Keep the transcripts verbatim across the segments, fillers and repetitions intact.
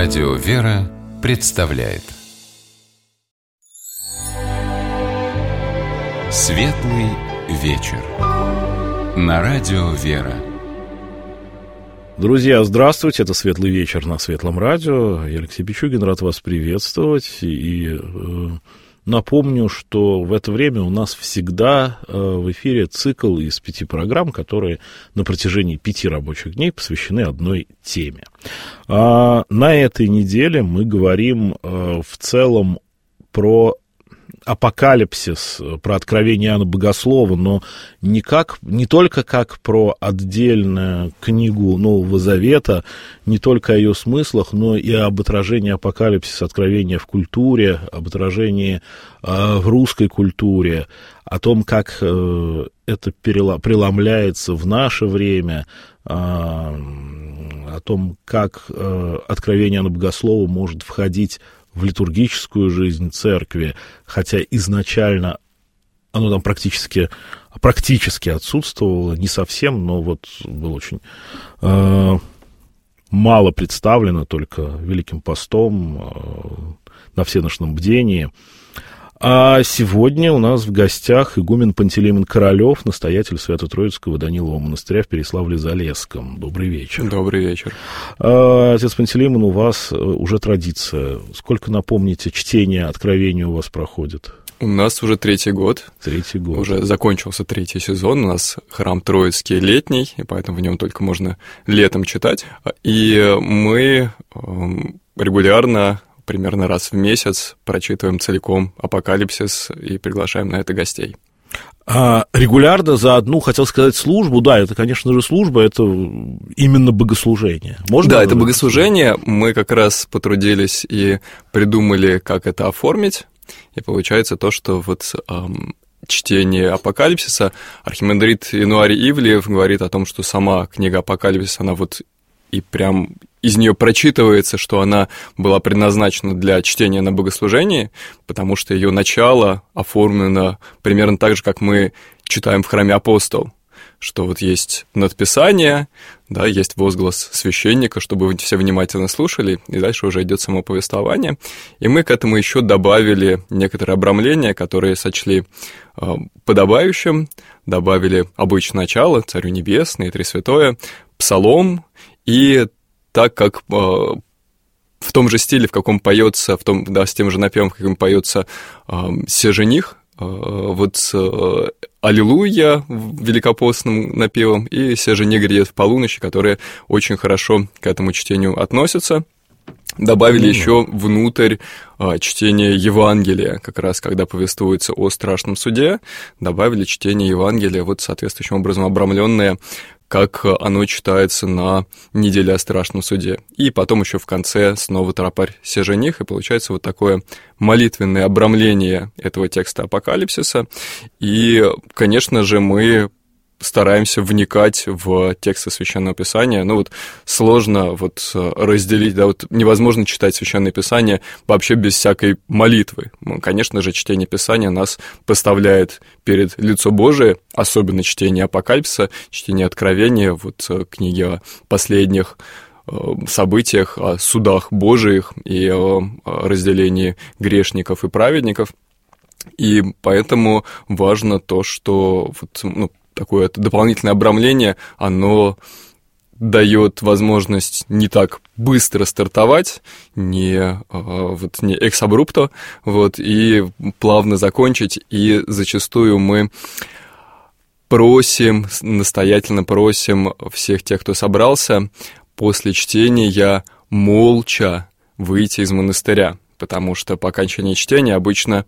Радио «Вера» представляет Светлый вечер на Радио «Вера». Друзья, здравствуйте, это «Светлый вечер» на Светлом радио. Я Алексей Пичугин, рад вас приветствовать. И э, напомню, что в это время у нас всегда э, в эфире цикл из пяти программ, которые на протяжении пяти рабочих дней посвящены одной теме. А на этой неделе мы говорим э, в целом про апокалипсис, про откровение Иоанна Богослова, но не, как, не только как про отдельную книгу Нового Завета, не только о ее смыслах, но и об отражении апокалипсиса, откровения в культуре, об отражении э, в русской культуре, о том, как э, это перела, преломляется в наше время, э, о том, как э, откровение Иоанна Богослова может входить в литургическую жизнь церкви, хотя изначально оно там практически, практически отсутствовало, не совсем, но вот было очень э, мало представлено, только Великим постом, э, на всеношном бдении. А сегодня у нас в гостях игумен Пантелеймон Королев, настоятель Свято-Троицкого Данилового монастыря в Переславле-Залесском. Добрый вечер. Добрый вечер. Отец Пантелеймон, у вас уже традиция. Сколько, напомните, чтения, откровения у вас проходит? У нас уже третий год. Третий год. Уже закончился третий сезон. У нас храм Троицкий летний, и поэтому в нем только можно летом читать. И мы регулярно, примерно раз в месяц, прочитываем целиком апокалипсис и приглашаем на это гостей. А регулярно за одну, хотел сказать, службу, да, это, конечно же, служба, это именно богослужение. Можно да, это богослужение, мы как раз потрудились и придумали, как это оформить, и получается то, что вот эм, чтение апокалипсиса, архимандрит Януарий Ивлеев говорит о том, что сама книга апокалипсиса, она вот и прям из нее прочитывается, что она была предназначена для чтения на богослужении, потому что ее начало оформлено примерно так же, как мы читаем в храме Апостол, что вот есть надписание, да, есть возглас священника, чтобы вы все внимательно слушали, и дальше уже идет само повествование. И мы к этому еще добавили некоторые обрамления, которые сочли э, подобающим, добавили обычное начало, Царю Небесный, Тресвятое, Псалом. И так как э, в том же стиле, в каком поется, в том, да, с тем же напевом, в каком поется э, «Се жених», э, вот э, «Аллилуйя» великопостным напевом и «Се жених грядет в полуночи», которые очень хорошо к этому чтению относятся. Добавили mm-hmm. еще внутрь а, чтение Евангелия, как раз когда повествуется о страшном суде, добавили чтение Евангелия, вот соответствующим образом обрамленное, как оно читается на неделе о страшном суде. И потом еще в конце снова тропарь «Се жених», и получается вот такое молитвенное обрамление этого текста апокалипсиса. И, конечно же, мы стараемся вникать в тексты Священного Писания. Ну вот сложно вот разделить, да, вот невозможно читать Священное Писание вообще без всякой молитвы. Ну, конечно же, чтение Писания нас поставляет перед лицо Божие, особенно чтение Апокалипсиса, чтение Откровения, вот книги о последних событиях, о судах Божиих и о разделении грешников и праведников. И поэтому важно то, что вот, ну, такое дополнительное обрамление, оно дает возможность не так быстро стартовать, не, вот, не экс-абрупто, вот, и плавно закончить. И зачастую мы просим, настоятельно просим всех тех, кто собрался, после чтения молча выйти из монастыря, потому что по окончании чтения обычно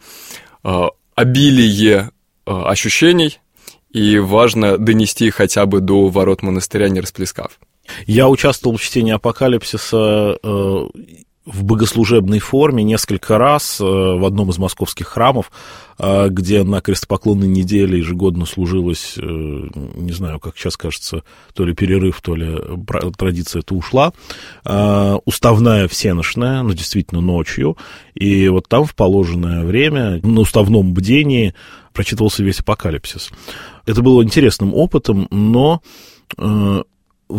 обилие ощущений, и важно донести их хотя бы до ворот монастыря, не расплескав. Я участвовал в чтении апокалипсиса э, в богослужебной форме несколько раз э, в одном из московских храмов, э, где на крестопоклонной неделе ежегодно служилось, э, не знаю, как сейчас кажется, то ли перерыв, то ли традиция эта ушла, э, уставная всеношная, ну, действительно, ночью, и вот там в положенное время на уставном бдении прочитывался весь апокалипсис. Это было интересным опытом, но э, в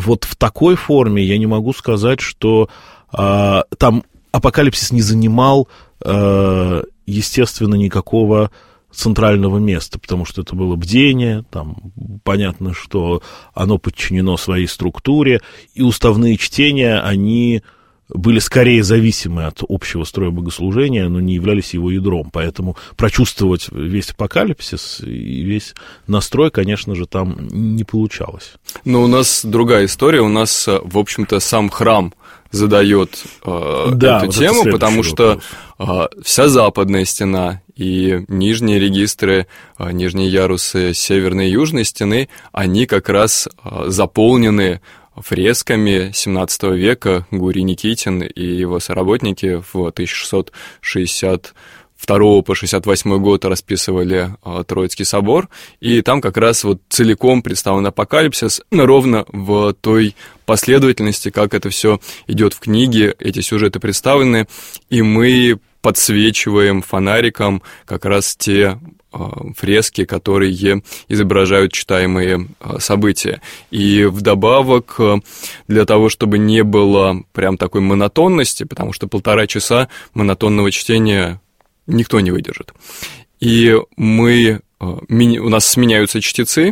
вот в такой форме я не могу сказать, что э, там апокалипсис не занимал, э, естественно, никакого центрального места, потому что это было бдение, там понятно, что оно подчинено своей структуре, и уставные чтения, они были скорее зависимы от общего строя богослужения, но не являлись его ядром, поэтому прочувствовать весь апокалипсис и весь настрой, конечно же, там не получалось. Но у нас другая история, у нас, в общем-то, сам храм задает э, да, эту вот тему, потому вопрос. что э, вся западная стена и нижние регистры, э, нижние ярусы северной и южной стены, они как раз э, заполнены фресками семнадцатого века. Гурий Никитин и его соработники в тысяча шестьсот шестьдесят второго по шестьдесят восьмой год расписывали а, Троицкий собор, и там как раз вот целиком представлен апокалипсис ровно в той последовательности, как это все идет в книге, эти сюжеты представлены, и мы подсвечиваем фонариком как раз те фрески, которые изображают читаемые события. И вдобавок, для того, чтобы не было прям такой монотонности, потому что полтора часа монотонного чтения никто не выдержит. И мы, у нас сменяются чтецы,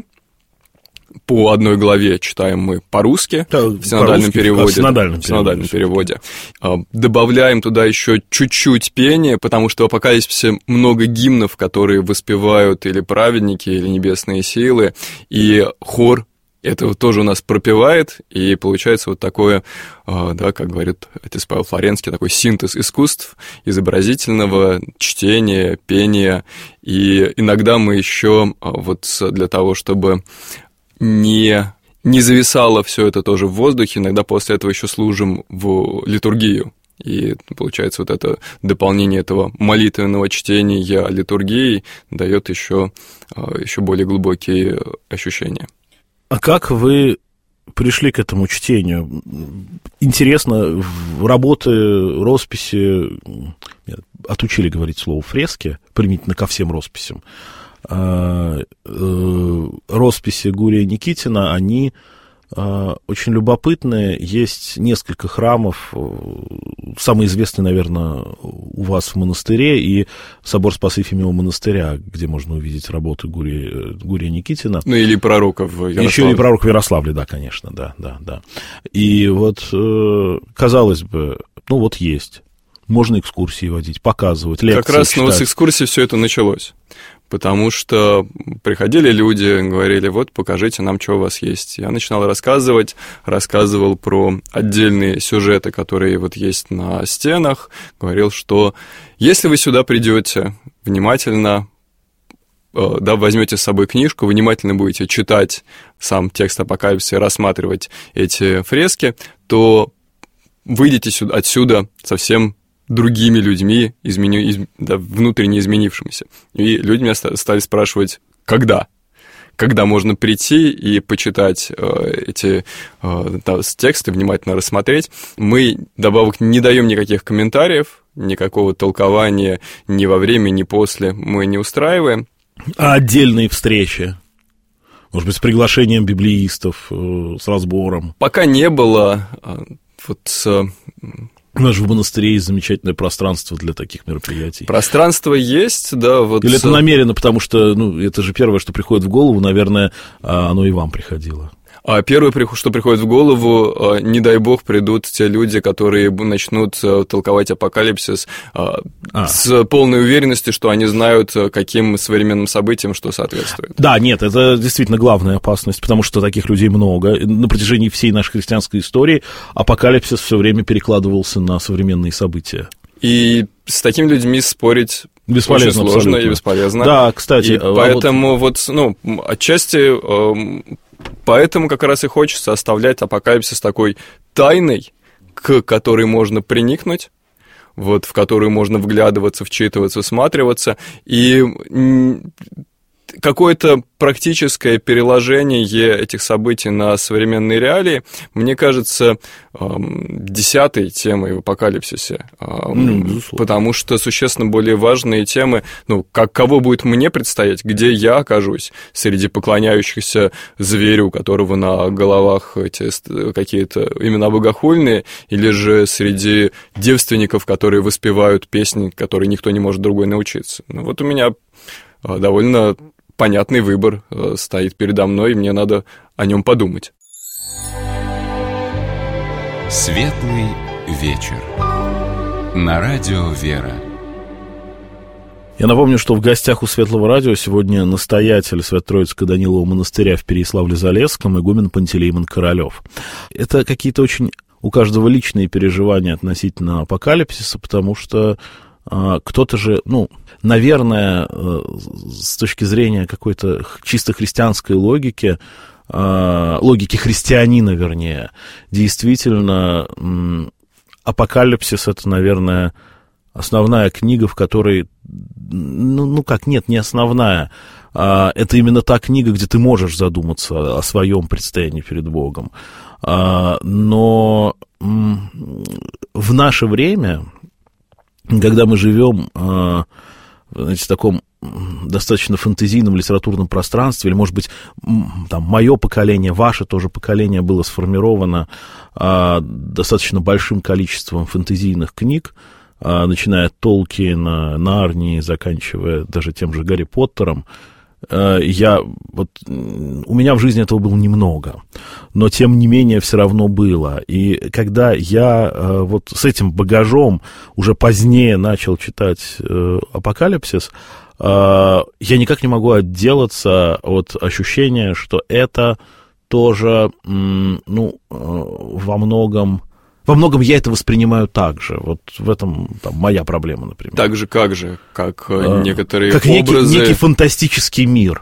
по одной главе читаем мы по-русски, да, в синодальном переводе. В синодальном, в синодальном переводе. Добавляем туда еще чуть-чуть пения, потому что в апокалипсисе много гимнов, которые воспевают или праведники, или небесные силы, и хор это тоже у нас пропевает, и получается вот такое, да, как говорит отец Павел Флоренский, такой синтез искусств, изобразительного чтения, пения, и иногда мы еще вот для того, чтобы не, не зависало все это тоже в воздухе, иногда после этого еще служим в литургию. И получается, вот это дополнение этого молитвенного чтения литургии дает еще, еще более глубокие ощущения. А как вы пришли к этому чтению? Интересно, работы, росписи, отучили говорить слово фрески, применительно ко всем росписям, росписи Гурия Никитина, они очень любопытные. Есть несколько храмов, самый известный, наверное, у вас в монастыре, и собор Спаса Ефимова монастыря, где можно увидеть работы Гурия, Гурия Никитина. Ну, или пророков в Ярославле. Еще и пророк в Ярославле, да, конечно, да, да, да. И вот, казалось бы, ну вот есть. Можно экскурсии водить, показывать, лекции Как раз читать. ну, вот с экскурсии все это началось. Потому что приходили люди, говорили, вот, покажите нам, что у вас есть. Я начинал рассказывать, рассказывал про отдельные сюжеты, которые вот есть на стенах, говорил, что если вы сюда придете внимательно, да, возьмете с собой книжку, внимательно будете читать сам текст апокалипсиса и рассматривать эти фрески, то выйдете сюда, отсюда совсем другими людьми, изменю, из, да, внутренне изменившимися. И люди меня стали спрашивать, когда? Когда можно прийти и почитать э, эти э, да, тексты, внимательно рассмотреть. Мы, добавок, не даем никаких комментариев, никакого толкования ни во время, ни после мы не устраиваем. А отдельные встречи? Может быть, с приглашением библеистов, э, с разбором? Пока не было. Э, вот... Э, У нас же в монастыре есть замечательное пространство для таких мероприятий. Пространство есть, да. Вот... Или это намеренно, потому что, ну, это же первое, что приходит в голову, наверное, оно и вам приходило. А первое, что приходит в голову, не дай бог, придут те люди, которые начнут толковать апокалипсис а. с полной уверенностью, что они знают, каким современным событиям что соответствует. Да, нет, это действительно главная опасность, потому что таких людей много. На протяжении всей нашей христианской истории апокалипсис все время перекладывался на современные события. И с такими людьми спорить бесполезно, очень сложно абсолютно. И бесполезно. Да, кстати. И а поэтому вот, вот, ну, отчасти... Поэтому как раз и хочется оставлять апокалипсис такой тайной, к которой можно приникнуть, вот, в которую можно вглядываться, вчитываться, всматриваться. И какое-то практическое переложение этих событий на современные реалии, мне кажется, десятой темой в апокалипсисе. Ну, потому что существенно более важные темы, ну, как, кого будет мне предстоять, где я окажусь среди поклоняющихся зверю, у которого на головах эти какие-то имена богохульные, или же среди девственников, которые воспевают песни, которые никто не может другой научиться. Ну, вот у меня довольно понятный выбор стоит передо мной, и мне надо о нем подумать. Светлый вечер. На радио «Вера». Я напомню, что в гостях у Светлого радио сегодня настоятель Свято-Троицкого Данилова монастыря в Переяславле-Залесском, игумен Пантелеймон Королёв. Это какие-то очень у каждого личные переживания относительно апокалипсиса, потому что а, кто-то же, ну, наверное, с точки зрения какой-то чисто христианской логики, логики христианина, вернее, действительно, апокалипсис — это, наверное, основная книга, в которой, ну, ну как, нет, не основная, а это именно та книга, где ты можешь задуматься о своем предстоянии перед Богом. А, но в наше время, когда мы живем, знаете, в таком достаточно фэнтезийном литературном пространстве, или, может быть, там, мое поколение, ваше тоже поколение было сформировано а, достаточно большим количеством фэнтезийных книг, а, начиная от Толкиена, Нарнии, заканчивая даже тем же Гарри Поттером. А, я, вот, у меня в жизни этого было немного, но, тем не менее, все равно было. И когда я а, вот с этим багажом уже позднее начал читать а, «Апокалипсис», я никак не могу отделаться от ощущения, что это тоже, ну, во многом, во многом я это воспринимаю так же. Вот в этом там, моя проблема, например. Так же, как же, как а, некоторые как образы... Некий, некий фантастический мир.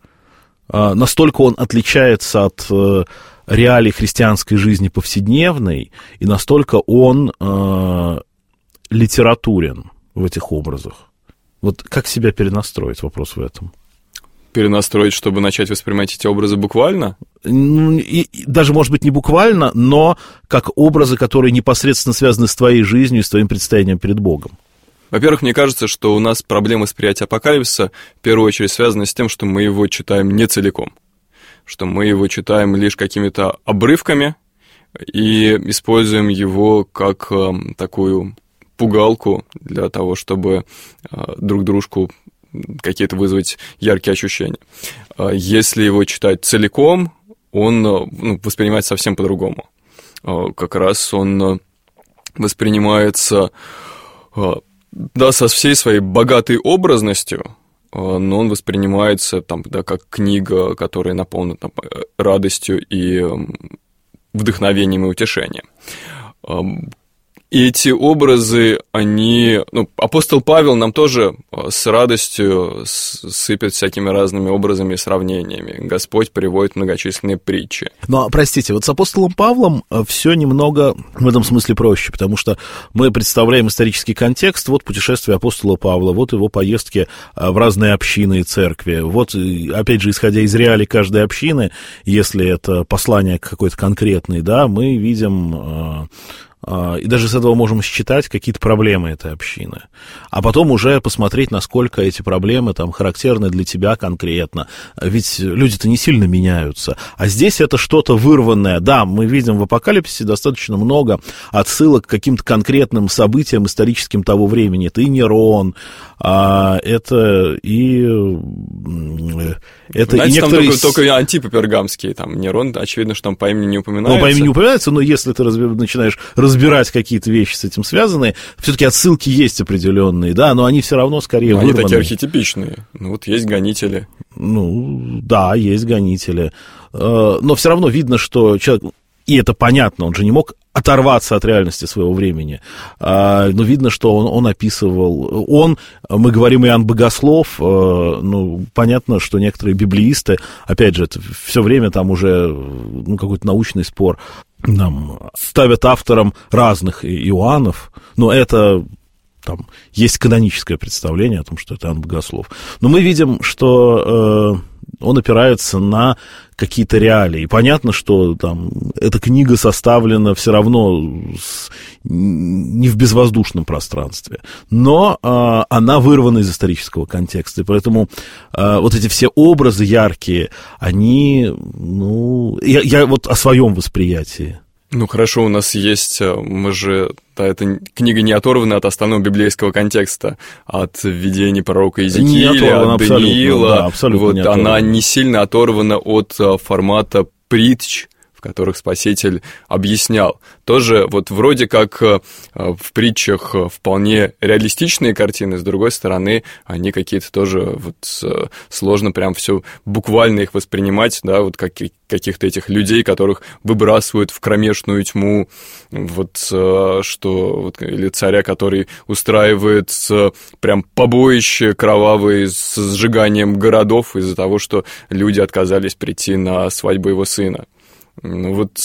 Настолько он отличается от реалий христианской жизни повседневной, и настолько он э, литературен в этих образах. Вот как себя перенастроить, вопрос в этом? Перенастроить, чтобы начать воспринимать эти образы буквально? И, и, даже, может быть, не буквально, но как образы, которые непосредственно связаны с твоей жизнью и с твоим предстоянием перед Богом. Во-первых, мне кажется, что у нас проблема восприятия апокалипсиса в первую очередь связана с тем, что мы его читаем не целиком, что мы его читаем лишь какими-то обрывками и используем его как э, такую... пугалку для того, чтобы э, друг дружку какие-то вызвать яркие ощущения. Э, если его читать целиком, он э, ну, воспринимается совсем по-другому. Э, как раз он э, воспринимается, э, да, со всей своей богатой образностью, э, но он воспринимается там, да, как книга, которая наполнена там, радостью и э, вдохновением и утешением. Э, И эти образы, они... Ну, апостол Павел нам тоже с радостью сыпет всякими разными образами и сравнениями. Господь приводит многочисленные притчи. Но, простите, вот с апостолом Павлом все немного в этом смысле проще, потому что мы представляем исторический контекст, вот путешествие апостола Павла, вот его поездки в разные общины и церкви. Вот, опять же, исходя из реалий каждой общины, если это послание какое-то конкретное, да, мы видим... И даже с этого можем считать какие-то проблемы этой общины. А потом уже посмотреть, насколько эти проблемы там характерны для тебя конкретно. Ведь люди-то не сильно меняются. А здесь это что-то вырванное. Да, мы видим в апокалипсисе достаточно много отсылок к каким-то конкретным событиям историческим того времени. Это и Нерон, а это и... Это Знаете, и некоторые... там только, только Антипы пергамские. Там Нерон, очевидно, что там по имени не упоминается. Ну, по имени не упоминается, но если ты разби... начинаешь разбирать какие-то вещи с этим связанные, все-таки отсылки есть определенные, да, но они все равно скорее но вырваны. Они такие архетипичные. Ну, вот есть гонители. Ну, да, есть гонители. Но все равно видно, что человек... И это понятно, он же не мог оторваться от реальности своего времени. Но видно, что он, он описывал... Он, мы говорим Иоанн Богослов, ну, понятно, что некоторые библеисты, опять же, это все время там уже ну, какой-то научный спор, там, ставят автором разных Иоаннов, но это... там есть каноническое представление о том, что это Иоанн Богослов. Но мы видим, что э, он опирается на какие-то реалии. И понятно, что там эта книга составлена все равно с, не в безвоздушном пространстве, но э, она вырвана из исторического контекста. И поэтому э, вот эти все образы яркие, они, ну, я, я вот о своем восприятии. Ну, хорошо, у нас есть, мы же, да, эта книга не оторвана от основного библейского контекста, от видений пророка Иезекииля, от Даниила, да, абсолютно вот, она не сильно оторвана от формата притч, в которых Спаситель объяснял. Тоже вот вроде как в притчах вполне реалистичные картины, с другой стороны, они какие-то тоже вот сложно прям все буквально их воспринимать, да, вот как каких-то этих людей, которых выбрасывают в кромешную тьму, вот что вот, или царя, который устраивает прям побоище кровавые с сжиганием городов из-за того, что люди отказались прийти на свадьбу его сына. Ну вот,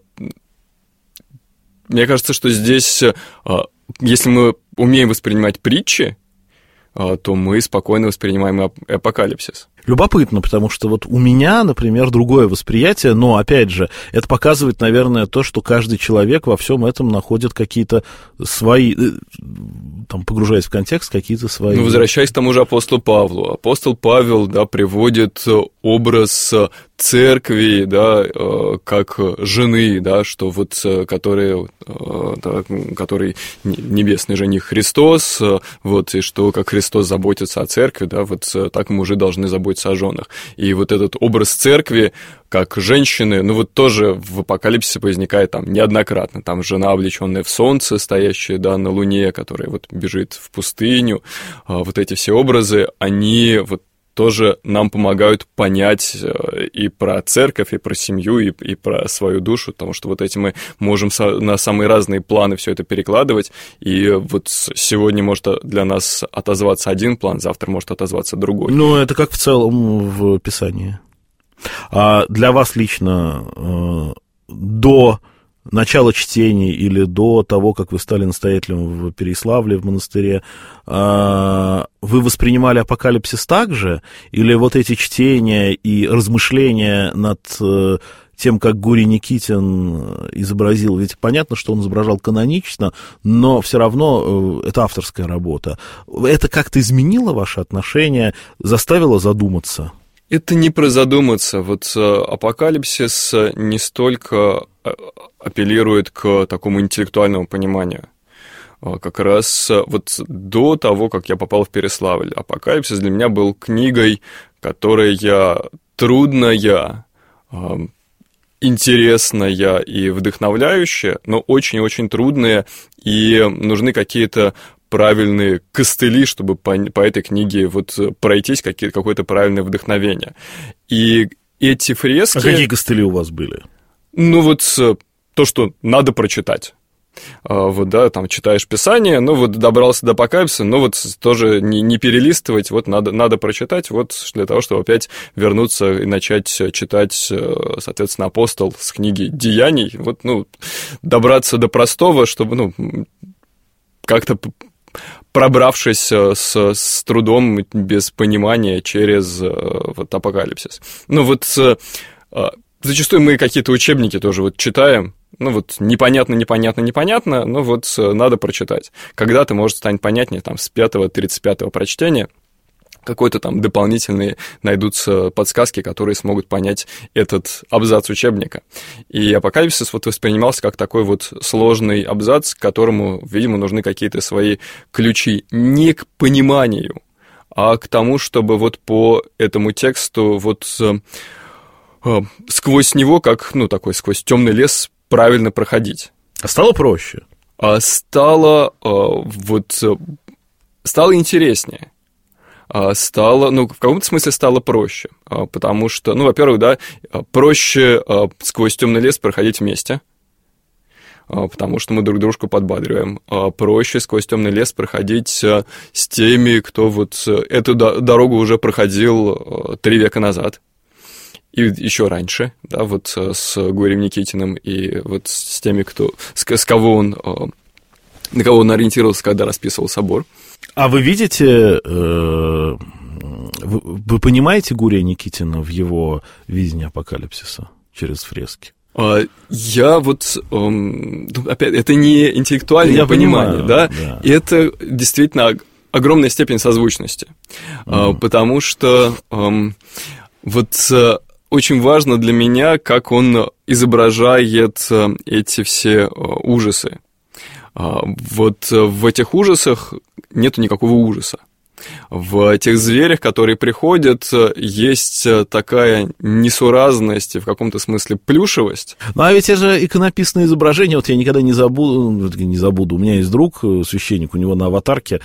мне кажется, что здесь, если мы умеем воспринимать притчи, то мы спокойно воспринимаем апокалипсис. Любопытно, потому что вот у меня, например, другое восприятие, но, опять же, это показывает, наверное, то, что каждый человек во всем этом находит какие-то свои, там, погружаясь в контекст, какие-то свои... Ну, возвращаясь к тому же апостолу Павлу. Апостол Павел, да, приводит образ церкви, да, как жены, да, что вот, которые, да, который небесный жених Христос, вот, и что как Христос заботится о церкви, да, вот так мужи должны заботиться о женах. И вот этот образ церкви, как женщины, ну вот тоже в апокалипсисе возникает там неоднократно. Там жена, облеченная в солнце, стоящая, да, на луне, которая вот бежит в пустыню. Вот эти все образы, они вот тоже нам помогают понять и про церковь, и про семью, и, и про свою душу, потому что вот эти мы можем на самые разные планы все это перекладывать, и вот сегодня может для нас отозваться один план, завтра может отозваться другой. Ну, это как в целом в Писании. А для вас лично до начала чтений или до того, как вы стали настоятелем в Переяславле, в монастыре, вы воспринимали апокалипсис так же? Или вот эти чтения и размышления над тем, как Гурий Никитин изобразил, ведь понятно, что он изображал канонично, но все равно это авторская работа. Это как-то изменило ваше отношение, заставило задуматься? Это не про задуматься. Вот апокалипсис не столько апеллирует к такому интеллектуальному пониманию. Как раз вот до того, как я попал в Переславль, апокалипсис для меня был книгой, которая трудная, интересная и вдохновляющая, но очень-очень трудная, и нужны какие-то правильные костыли, чтобы по, по этой книге вот пройтись, какие, какое-то правильное вдохновение. И эти фрески... А какие костыли у вас были? Ну вот то, что надо прочитать. Вот, да, там читаешь Писание, ну вот добрался до апокалипсиса, ну вот тоже не, не перелистывать, вот надо, надо прочитать, вот для того, чтобы опять вернуться и начать читать, соответственно, апостол с книги «Деяний», вот, ну, добраться до простого, чтобы, ну, как-то пробравшись с, с трудом, без понимания через вот апокалипсис. Ну вот зачастую мы какие-то учебники тоже вот читаем, ну вот непонятно, непонятно, непонятно, но вот надо прочитать. Когда-то, может, станет понятнее, там, с пятого, тридцать пятого прочтения, какой-то там дополнительные найдутся подсказки, которые смогут понять этот абзац учебника. И апокалипсис вот воспринимался как такой вот сложный абзац, к которому, видимо, нужны какие-то свои ключи не к пониманию, а к тому, чтобы вот по этому тексту вот э, сквозь него, как, ну, такой сквозь темный лес, правильно проходить. А стало проще? А стало э, вот стало интереснее. Стало, ну, в каком-то смысле стало проще, потому что, ну, во-первых, да, проще сквозь темный лес проходить вместе, потому что мы друг дружку подбадриваем. Проще сквозь темный лес проходить с теми, кто вот эту дорогу уже проходил три века назад. И еще раньше, да, вот с Гурием Никитиным и вот с теми, кто, с, с кого он на кого он ориентировался, когда расписывал собор. А вы видите, э, вы, вы понимаете Гурия Никитина в его видении апокалипсиса через фрески? Я вот, опять, это не интеллектуальное Я понимание, понимаю, да? да, это действительно огромная степень созвучности, mm. потому что вот очень важно для меня, как он изображает эти все ужасы. Вот в этих ужасах нету никакого ужаса. В тех зверях, которые приходят, есть такая несуразность и в каком-то смысле плюшевость. Ну, а ведь это же иконописное изображение, вот я никогда не забуду, не забуду, у меня есть друг, священник, у него на аватарке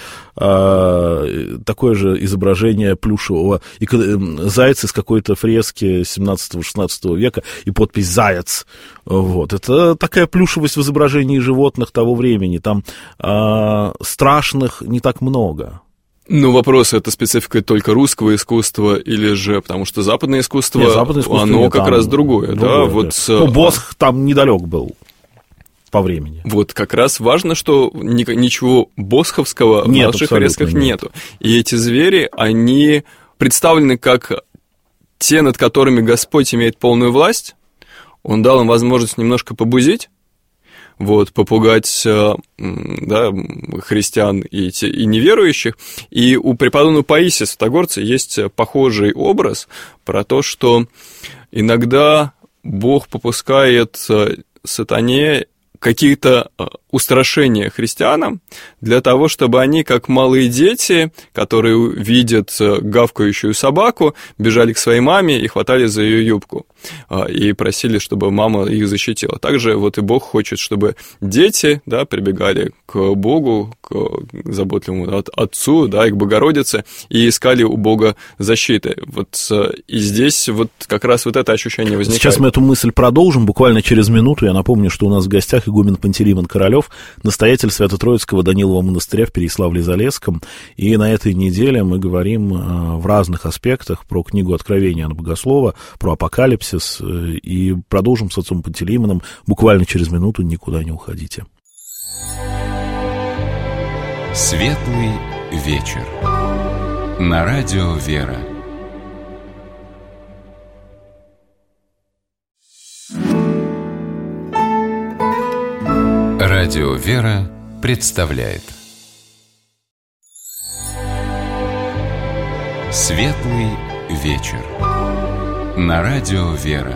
а, такое же изображение плюшевого зайца из какой-то фрески семнадцатого-шестнадцатого века и подпись «Заяц». Вот. Это такая плюшевость в изображении животных того времени, там а, страшных не так много. Ну, вопрос, это специфика только русского искусства или же, потому что западное искусство, Нет, западное искусство оно нет, как раз другое, другое, да? Вот, да. Ну, Босх там недалек был по времени. Вот как раз важно, что ничего босховского нет, в наших фресках нет. нету. И эти звери, они представлены как те, над которыми Господь имеет полную власть. Он дал им возможность немножко побузить, вот, попугать, да, христиан и, те, и неверующих. И у преподобного Паисия Святогорца есть похожий образ про то, что иногда Бог попускает сатане какие-то устрашения христианам для того, чтобы они, как малые дети, которые видят гавкающую собаку, бежали к своей маме и хватали за ее юбку и просили, чтобы мама их защитила. Также вот и Бог хочет, чтобы дети, да, прибегали к Богу, к заботливому Отцу, да, и к Богородице, и искали у Бога защиты. Вот и здесь вот как раз вот это ощущение возникает. Сейчас мы эту мысль продолжим буквально через минуту. Я напомню, что у нас в гостях игумен Пантелеймон Королёв, настоятель Свято-Троицкого Данилова монастыря в Переяславле-Залесском. И на этой неделе мы говорим в разных аспектах про книгу Откровения Иоанна Богослова, про апокалипсис, и продолжим с отцом Пантелеймоном буквально через минуту, никуда не уходите. Светлый вечер. На радио «Вера». Радио «Вера» представляет Светлый вечер. На радио «Вера».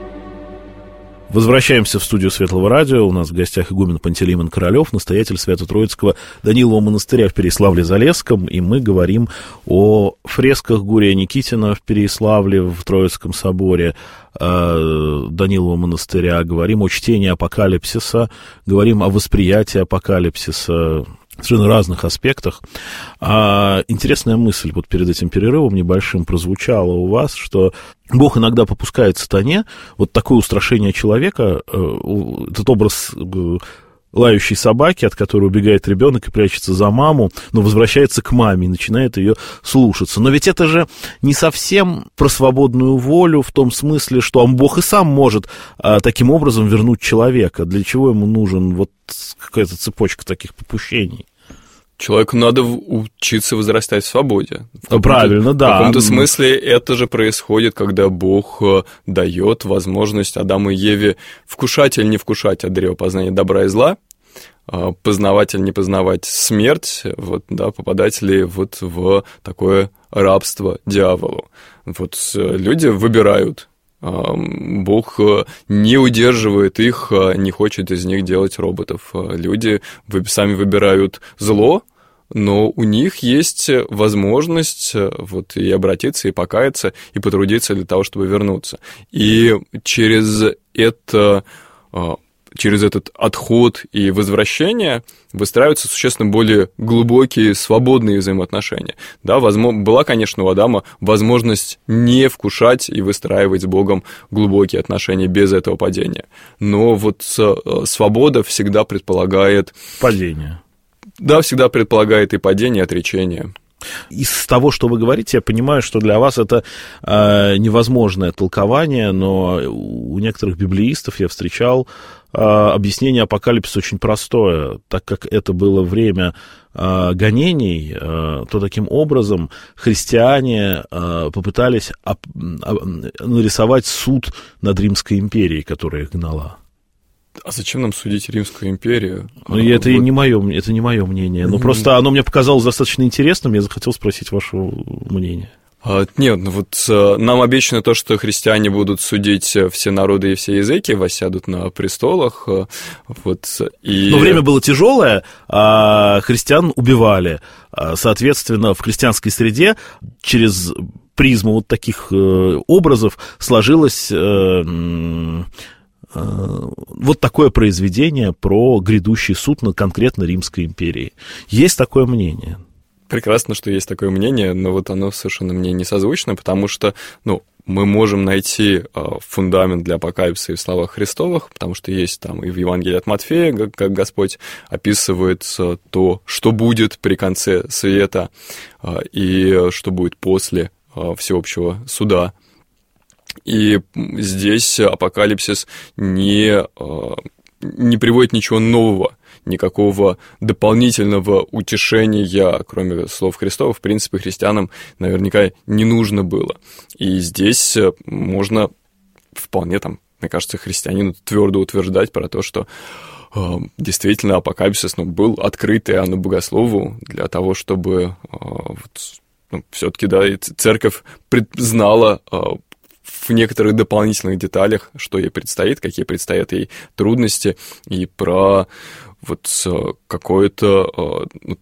Возвращаемся в студию Светлого радио. У нас в гостях игумен Пантелеймон Королёв, настоятель Свято-Троицкого Данилова монастыря в Переяславле-Залесском, и мы говорим о фресках Гурия Никитина в Переяславле, в Троицком соборе Данилова монастыря, говорим о чтении апокалипсиса, говорим о восприятии апокалипсиса, в совершенно разных аспектах. А интересная мысль вот перед этим перерывом небольшим прозвучала у вас, что Бог иногда попускает сатане вот такое устрашение человека, этот образ лающей собаки, от которой убегает ребенок и прячется за маму, но возвращается к маме и начинает ее слушаться. Но ведь это же не совсем про свободную волю в том смысле, что Бог и сам может а, таким образом вернуть человека. Для чего ему нужен вот какая-то цепочка таких попущений? Человеку надо учиться возрастать в свободе. В Правильно, да. В каком-то смысле это же происходит, когда Бог дает возможность Адаму и Еве вкушать или не вкушать от древа познания добра и зла, познавать или не познавать смерть, вот, да, попадать ли вот в такое рабство дьяволу. Вот люди выбирают. Бог не удерживает их, не хочет из них делать роботов. Люди сами выбирают зло, но у них есть возможность вот и обратиться, и покаяться, и потрудиться для того, чтобы вернуться. И через это... через этот отход и возвращение выстраиваются существенно более глубокие, свободные взаимоотношения. Да, возможно, была, конечно, у Адама возможность не вкушать и выстраивать с Богом глубокие отношения без этого падения. Но вот свобода всегда предполагает... Падение. Да, всегда предполагает и падение, и отречение. Из того, что вы говорите, я понимаю, что для вас это э, невозможное толкование, но у некоторых библеистов я встречал э, объяснение апокалипсиса очень простое. Так как это было время э, гонений, э, то таким образом христиане э, попытались оп- нарисовать суд над Римской империей, которая их гнала. А зачем нам судить Римскую империю? Ну, а, это, вот... не мое, это не мое мнение. Но mm-hmm. просто оно мне показалось достаточно интересным, я захотел спросить вашего мнения. А, нет, ну вот нам обещано то, что христиане будут судить все народы и все языки, воссядут на престолах. Вот, и... Но время было тяжелое, а христиан убивали. Соответственно, в христианской среде через призму вот таких образов сложилось... вот такое произведение про грядущий суд над конкретно Римской империей. Есть такое мнение? Прекрасно, что есть такое мнение, но вот оно совершенно мне не созвучно, потому что, ну, мы можем найти фундамент для апокалипсиса и в словах Христовых, потому что есть там и в Евангелии от Матфея, как Господь описывает то, что будет при конце света, и что будет после всеобщего суда. И здесь апокалипсис не, не приводит ничего нового, никакого дополнительного утешения, кроме слов Христова, в принципе, христианам наверняка не нужно было. И здесь можно вполне, там, мне кажется, христианину твердо утверждать про то, что действительно апокалипсис, ну, был открыт Иоанну Богослову для того, чтобы вот, ну, все-таки, да, церковь знала в некоторых дополнительных деталях, что ей предстоит, какие предстоят ей трудности, и про вот какое-то, ну,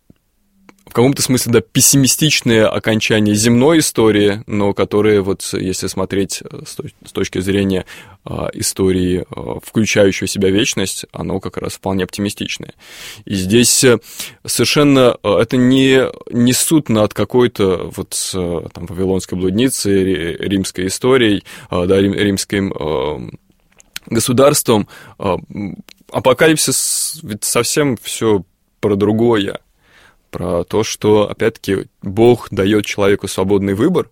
в каком-то смысле, да, пессимистичное окончание земной истории, но которое, вот, если смотреть с точки зрения истории, включающей в себя вечность, оно как раз вполне оптимистичное. И здесь совершенно это не, не суд над какой-то вот там вавилонской блудницей, римской историей, да, римским государством. Апокалипсис ведь совсем все про другое. Про то, что, опять-таки, Бог дает человеку свободный выбор,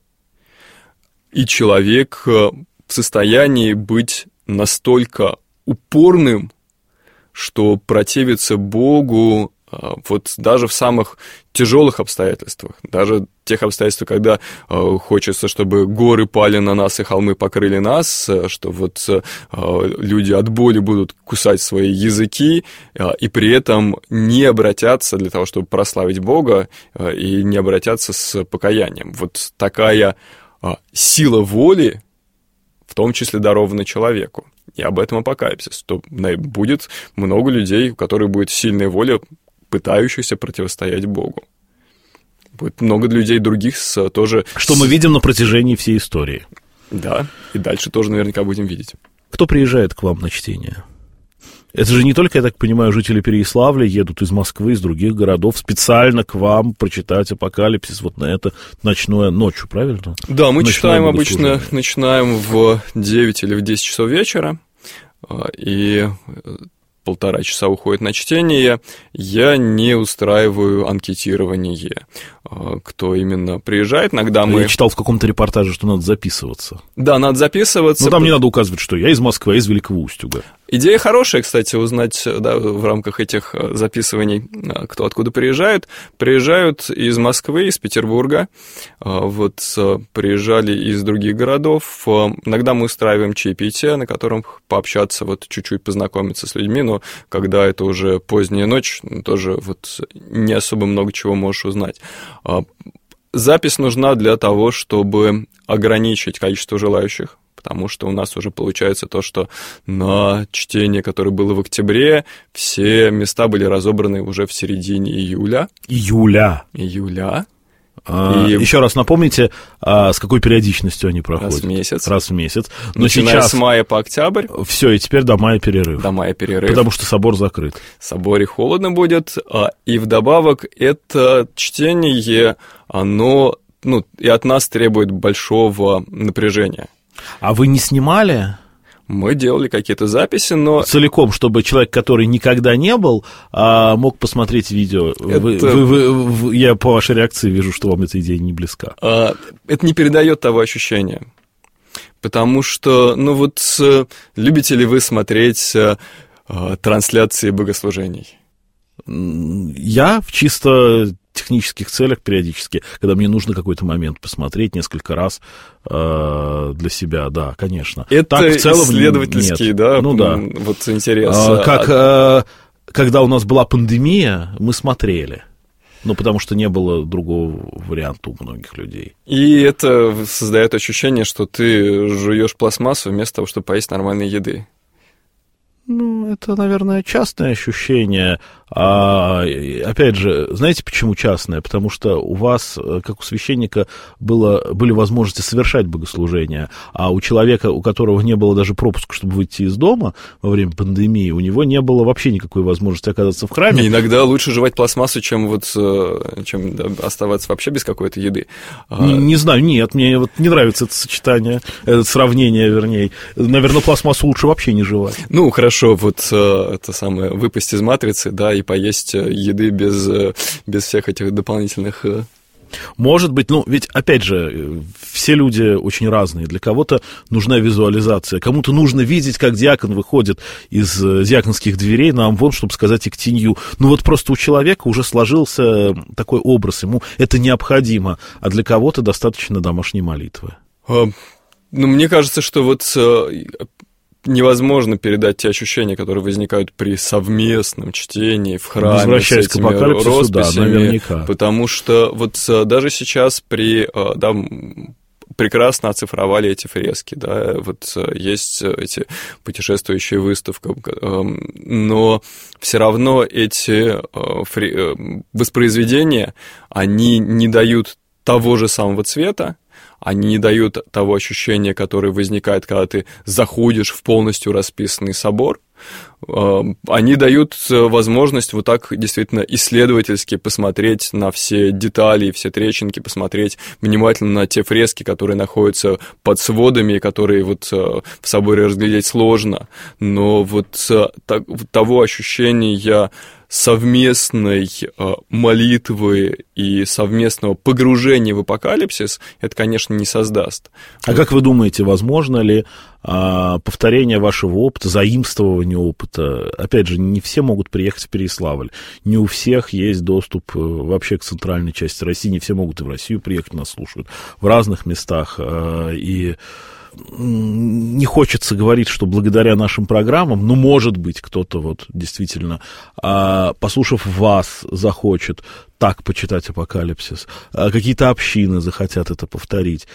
и человек в состоянии быть настолько упорным, что противиться Богу вот даже в самых тяжелых обстоятельствах, даже в тех обстоятельствах, когда э, хочется, чтобы горы пали на нас и холмы покрыли нас, что вот э, люди от боли будут кусать свои языки э, и при этом не обратятся для того, чтобы прославить Бога, э, и не обратятся с покаянием. Вот такая э, сила воли, в том числе дарована человеку. И об этом апокалипсис. То будет много людей, у которых будет сильная воля, пытающихся противостоять Богу. Будет много людей других с тоже... Что мы видим на протяжении всей истории. Да, и дальше тоже наверняка будем видеть. Кто приезжает к вам на чтение? Это же не только, я так понимаю, жители Переяславля едут из Москвы, из других городов специально к вам прочитать апокалипсис вот на это ночное ночью, правильно? Да, мы читаем обычно, начинаем в девять или в десять часов вечера, и полтора часа уходит на чтение. Я не устраиваю анкетирование, кто именно приезжает. Иногда мы... Я читал в каком-то репортаже, что надо записываться. Да, надо записываться. Но там не надо указывать, что я из Москвы, а из Великого Устюга. Идея хорошая, кстати, узнать, да, в рамках этих записываний, кто откуда приезжает. Приезжают из Москвы, из Петербурга, вот, приезжали из других городов. Иногда мы устраиваем чаепитие, на котором пообщаться, вот, чуть-чуть познакомиться с людьми, но когда это уже поздняя ночь, тоже вот не особо много чего можешь узнать. Запись нужна для того, чтобы ограничить количество желающих, потому что у нас уже получается то, что на чтение, которое было в октябре, все места были разобраны уже в середине июля. Июля? Июля. А, и... Еще раз напомните, а, с какой периодичностью они проходят? Раз в месяц. Раз в месяц. Но начиная сейчас... с мая по октябрь. Все, и теперь до мая перерыв. До мая перерыв. Потому что собор закрыт. В соборе холодно будет, и вдобавок это чтение, оно, ну, и от нас требует большого напряжения. А вы не снимали? Мы делали какие-то записи, но... Целиком, чтобы человек, который никогда не был, а, мог посмотреть видео. Это... Вы, вы, вы, вы, я по вашей реакции вижу, что вам эта идея не близка. А, это не передает того ощущения. Потому что, ну вот, любите ли вы смотреть а, трансляции богослужений? Я в чисто технических целях периодически, когда мне нужно какой-то момент посмотреть несколько раз э, для себя, да, конечно. Это так, в целом, исследовательский, нет. да, ну, да, вот интерес. А, как, э, когда у нас была пандемия, мы смотрели. Ну, потому что не было другого варианта у многих людей. И это создает ощущение, что ты жуешь пластмассу вместо того, чтобы поесть нормальной еды. Ну, это, наверное, частное ощущение. А, опять же, знаете, почему частное? Потому что у вас, как у священника, было, были возможности совершать богослужения, а у человека, у которого не было даже пропуска, чтобы выйти из дома во время пандемии, у него не было вообще никакой возможности оказаться в храме. Иногда лучше жевать пластмассу, чем, вот, чем оставаться вообще без какой-то еды. Не, не знаю, нет, мне вот не нравится это сочетание, это сравнение, вернее. Наверное, пластмассу лучше вообще не жевать. Ну, хорошо, вот это самое, выпасть из матрицы, да, и поесть еды без, без всех этих дополнительных... Может быть, ну, ведь, опять же, все люди очень разные. Для кого-то нужна визуализация, кому-то нужно видеть, как диакон выходит из диаконских дверей на амвон, чтобы сказать иктинью. Ну, вот просто у человека уже сложился такой образ, ему это необходимо, а для кого-то достаточно домашней молитвы. А, ну, мне кажется, что вот... невозможно передать те ощущения, которые возникают при совместном чтении в храме. Возвращаясь к апокалипсису, да, наверняка. Потому что вот даже сейчас при... Да, прекрасно оцифровали эти фрески, да, вот есть эти путешествующие выставки, но все равно эти воспроизведения, они не дают того же самого цвета, они не дают того ощущения, которое возникает, когда ты заходишь в полностью расписанный собор. Они дают возможность вот так действительно исследовательски посмотреть на все детали, все трещинки, посмотреть внимательно на те фрески, которые находятся под сводами, которые вот в соборе разглядеть сложно. Но вот того ощущения совместной молитвы и совместного погружения в апокалипсис это, конечно, не создаст. А как вы думаете, возможно ли повторение вашего опыта, заимствование опыта? Опять же, не все могут приехать в Переяславль, не у всех есть доступ вообще к центральной части России, не все могут и в Россию приехать, нас слушают в разных местах, и не хочется говорить, что благодаря нашим программам, ну, может быть, кто-то вот действительно, послушав вас, захочет так почитать апокалипсис, какие-то общины захотят это повторить.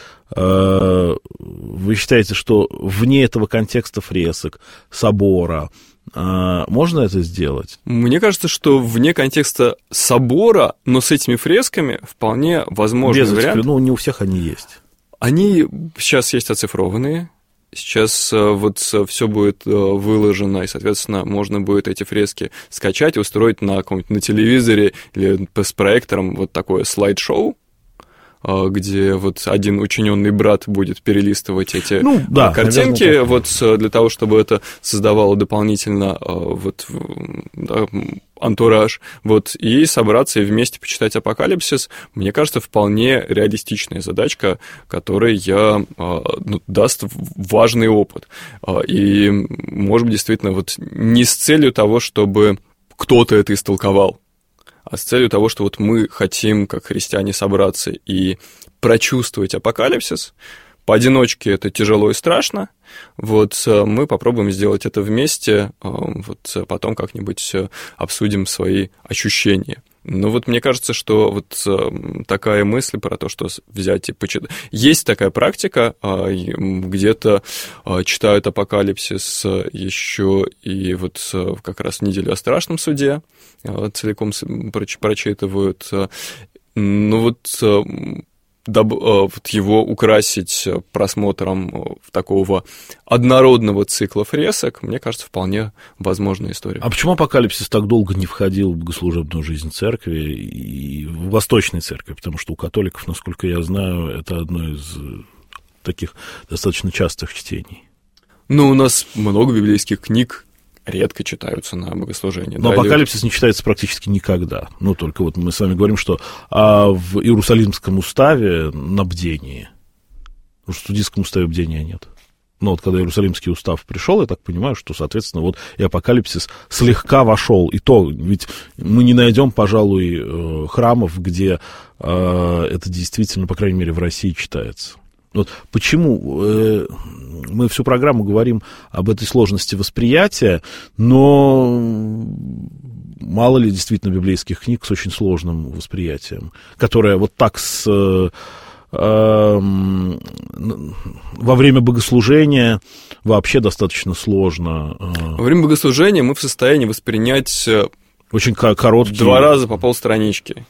Вы считаете, что вне этого контекста фресок, собора, можно это сделать? Мне кажется, что вне контекста собора, но с этими фресками вполне возможный Без вариант. Ну, не у всех они есть. Они сейчас есть оцифрованные, сейчас вот все будет выложено, и, соответственно, можно будет эти фрески скачать и устроить на каком-нибудь на телевизоре или с проектором вот такое слайд-шоу, где вот один учиненный брат будет перелистывать эти ну, да, картинки, наверное, вот для того, чтобы это создавало дополнительно вот, да, антураж, вот, и собраться и вместе почитать апокалипсис, мне кажется, вполне реалистичная задачка, которая ну, даст важный опыт. И, может быть, действительно, вот не с целью того, чтобы кто-то это истолковал, а с целью того, что вот мы хотим, как христиане, собраться и прочувствовать апокалипсис. Поодиночке это тяжело и страшно. Вот мы попробуем сделать это вместе, вот потом как-нибудь обсудим свои ощущения. Ну вот мне кажется, что вот такая мысль про то, что взять и почитать... Есть такая практика, где-то читают апокалипсис еще и вот как раз в неделю о страшном суде, целиком прочитывают. Ну вот... вот его украсить просмотром такого однородного цикла фресок, мне кажется, вполне возможная история. А почему апокалипсис так долго не входил в богослужебную жизнь церкви и в восточной церкви? Потому что у католиков, насколько я знаю, это одно из таких достаточно частых чтений. Ну, у нас много библейских книг редко читаются на богослужении. Но да, Апокалипсис не читается практически никогда. Ну, только вот мы с вами говорим, что а в Иерусалимском уставе на бдении, потому что в Студийском уставе бдения нет. Но вот когда Иерусалимский устав пришел, я так понимаю, что, соответственно, вот и Апокалипсис слегка вошел. И то, ведь мы не найдем, пожалуй, храмов, где это действительно, по крайней мере, в России читается. Вот почему э, мы всю программу говорим об этой сложности восприятия, но мало ли действительно библейских книг с очень сложным восприятием, которое вот так с, э, э, во время богослужения вообще достаточно сложно. Э, во время богослужения мы в состоянии воспринять очень короткие... два раза по полстранички.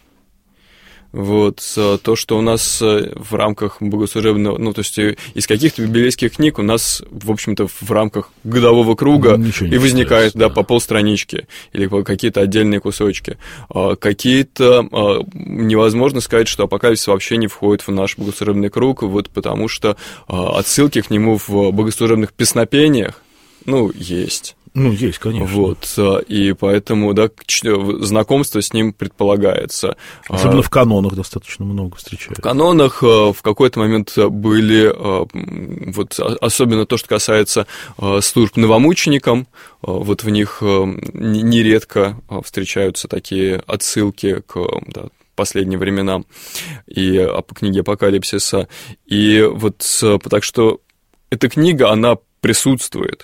Вот, то, что у нас в рамках богослужебного, ну, то есть из каких-то библейских книг у нас, в общем-то, в рамках годового круга ну, и возникает, да, да, по полстранички или какие-то отдельные кусочки. Какие-то, невозможно сказать, что Апокалипсис вообще не входит в наш богослужебный круг, вот потому что отсылки к нему в богослужебных песнопениях, ну, есть. Ну, есть, конечно. Вот, и поэтому, да, знакомство с ним предполагается. Особенно в канонах достаточно много встречается. В канонах в какой-то момент были, вот, особенно то, что касается служб новомученикам, вот в них нередко встречаются такие отсылки к, да, последним временам и по книге Апокалипсиса. И вот так что эта книга, она присутствует.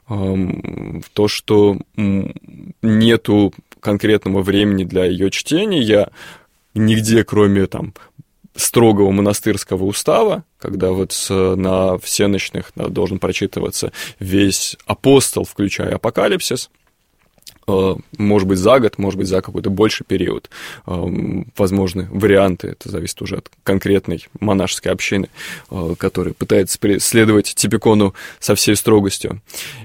То, что нету конкретного времени для ее чтения нигде, кроме там строгого монастырского устава, когда вот на всенощных должен прочитываться весь апостол, включая Апокалипсис, может быть, за год, может быть, за какой-то больший период. Возможны варианты, это зависит уже от конкретной монашеской общины, которая пытается следовать типикону со всей строгостью.